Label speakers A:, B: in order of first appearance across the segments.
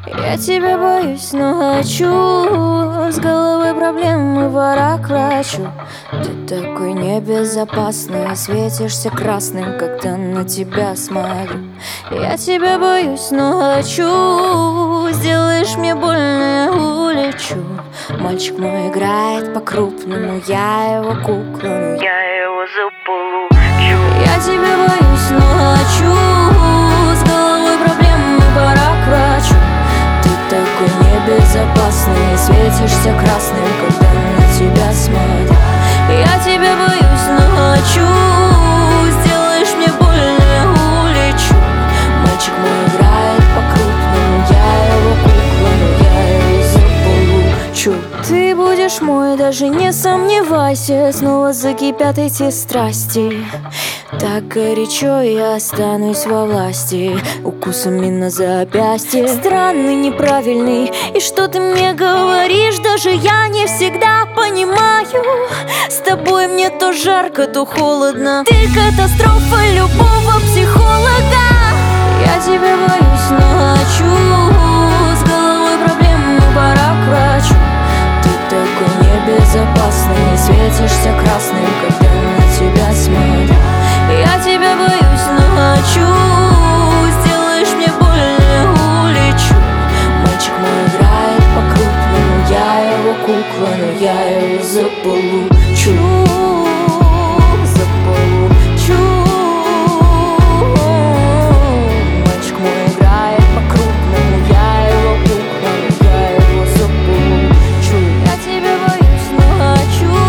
A: Я тебя боюсь, но хочу. С головой проблемы, пора к врачу. Ты такой небезопасный, светишься красным, когда на тебя смотрю. Я тебя боюсь, но хочу. Сделаешь мне больно, я улечу. Мальчик мой играет по-крупному, я его кукла, но я его заполучу. Я тебя боюсь, но хочу. С головой проблемы, пора к врачу. Ты такой небезопасный, светишься красным, когда на тебя смотрю. Я тебя боюсь, но хочу. Сделаешь мне больно, я улечу. Мальчик мой играет по-крупному, я его кукла, но я его заполучу. Ты будешь мой, даже не сомневайся. Снова закипят эти страсти. Так горячо я останусь во власти, укусами на запястье. Странный, неправильный, и что ты мне говоришь, даже я не всегда понимаю. С тобой мне то жарко, то холодно. Ты катастрофа любого психолога. Я тебя боюсь, но хочу. С головой проблемы, пора к врачу. Ты такой небезопасный, светишься красным, когда на тебя смотрю. Я тебя боюсь, но хочу. Сделаешь мне больно, я улечу. Мальчик мой играет по-крупному, я его кукла, но я его заполучу. Заполучу. Мальчик мой играет по-крупному, я его кукла, но я его заполучу. Я тебя боюсь, но хочу.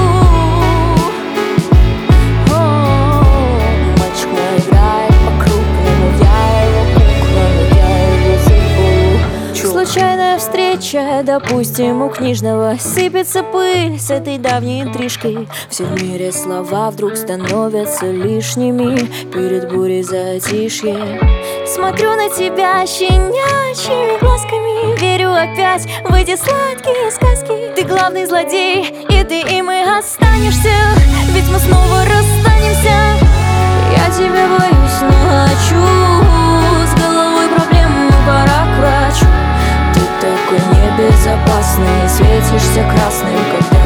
A: Случайная встреча, допустим, у книжного. Сыпется пыль с этой давней интрижкой. Все в мире слова вдруг становятся лишними перед бурей затишье. Смотрю на тебя щенячьими глазками, верю опять в эти сладкие сказки. Ты главный злодей, и ты им и останешься, ведь мы снова расстанемся. Я тебя боюсь, но хочу. С головой проблемы, пора к врачу. Ты такой небезопасный, светишься красным, когда